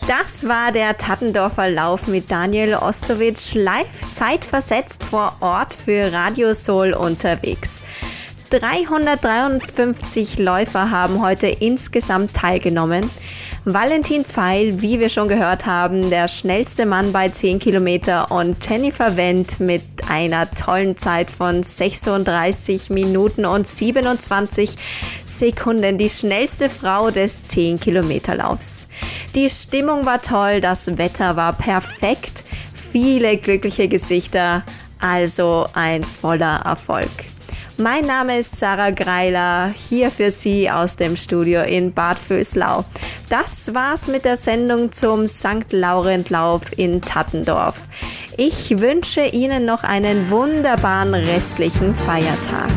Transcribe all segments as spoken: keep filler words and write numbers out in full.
Das war der Tattendorfer Lauf mit Daniel Ostowitsch, live zeitversetzt vor Ort für Radio Soul unterwegs. dreihundertdreiundfünfzig Läufer haben heute insgesamt teilgenommen. Valentin Pfeil, wie wir schon gehört haben, der schnellste Mann bei zehn Kilometer und Jennifer Wendt mit einer tollen Zeit von sechsunddreißig Minuten und siebenundzwanzig Sekunden, die schnellste Frau des zehn Kilometer Laufs. Die Stimmung war toll, das Wetter war perfekt, viele glückliche Gesichter, also ein voller Erfolg. Mein Name ist Sarah Greiler, hier für Sie aus dem Studio in Bad Vöslau. Das war's mit der Sendung zum Sankt Laurent-Lauf in Tattendorf. Ich wünsche Ihnen noch einen wunderbaren restlichen Feiertag.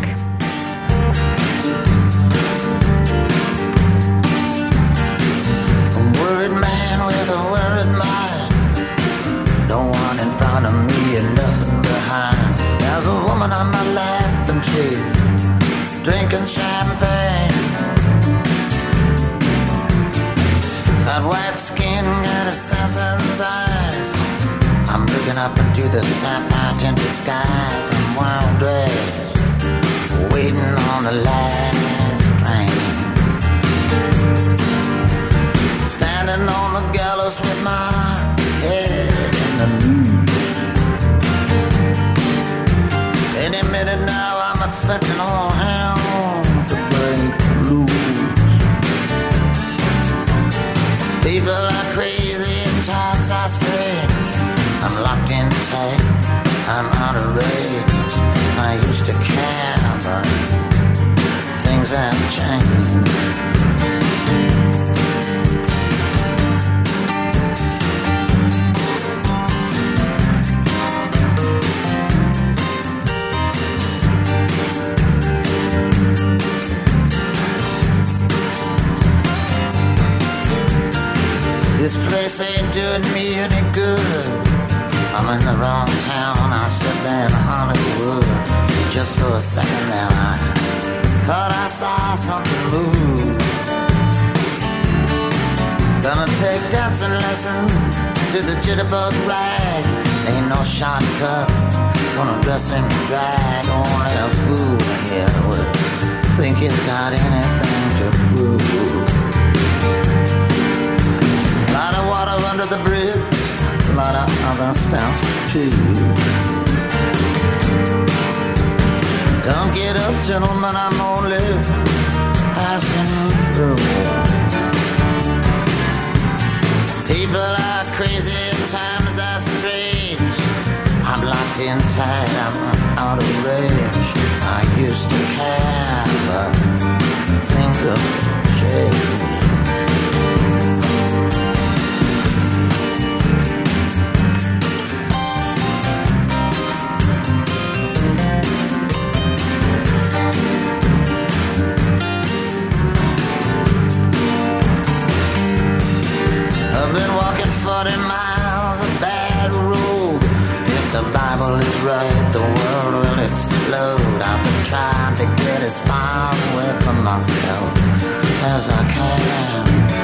A worried man with a worried mind. No one in front of me and nothing behind. There's a woman on my lap and she's drinking champagne. Got white skin, got assassin's eyes. I'm looking up into the sapphire tinted skies. I'm wild dressed, waiting on the last train. Standing on the gallows with my head in the news. Any minute now I'm expecting all hell to break loose. People are crazy and times are strange. I'm locked in tight, I'm out of range. I used to care, but things have changed. This place ain't doing me any good. I'm in the wrong town, I said there in Hollywood. Just for a second there I thought I saw something move. Gonna take dancing lessons to the jitterbug rag. Ain't no shortcuts, gonna dress in drag. Only a fool here would think he's got anything to prove. A lot of water under the bridge, a lot of other stuff too. Don't get up, gentlemen, I'm only passing through. People are crazy and times are strange. I'm locked in tight, I'm out of range. I used to care, but things have changed. I've been walking forty miles of bad road. If the Bible is right, the world will explode. I've been trying to get as far away from myself as I can.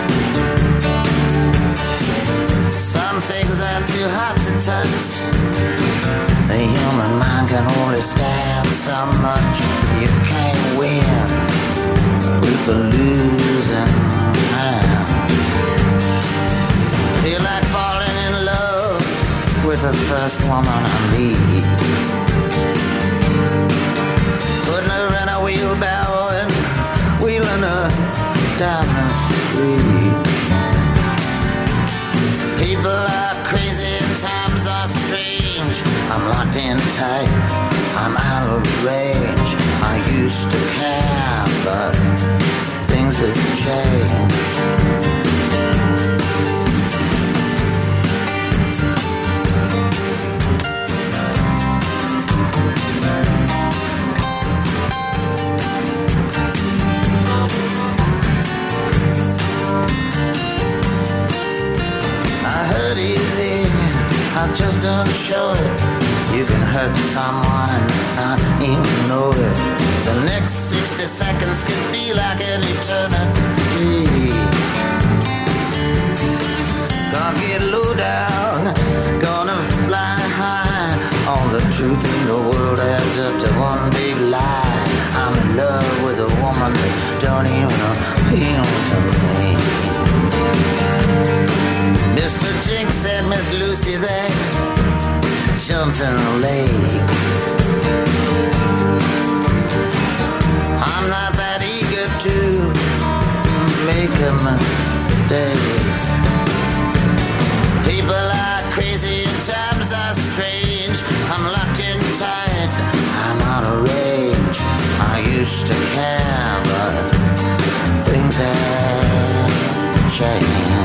Some things are too hot to touch. The human mind can only stand so much. You can't win with the losing hand. Feel like falling in love with the first woman I meet. Putting her in a wheelbarrow and wheeling her down the street. People are crazy and times are strange. I'm locked in tight, I'm out of range. I used to care, but things have changed. I just don't show it. You can hurt someone and not even know it. The next sixty seconds can be like an eternity. truth in the world adds up to one big lie. I'm in love with a woman that don't even appeal to me. Mister Jinx said Miss Lucy there jumped in the lake. I'm not that eager to make a mistake. People are crazy and times are strange. I'm locked in tight, I'm out of range. I used to care, but things have changed.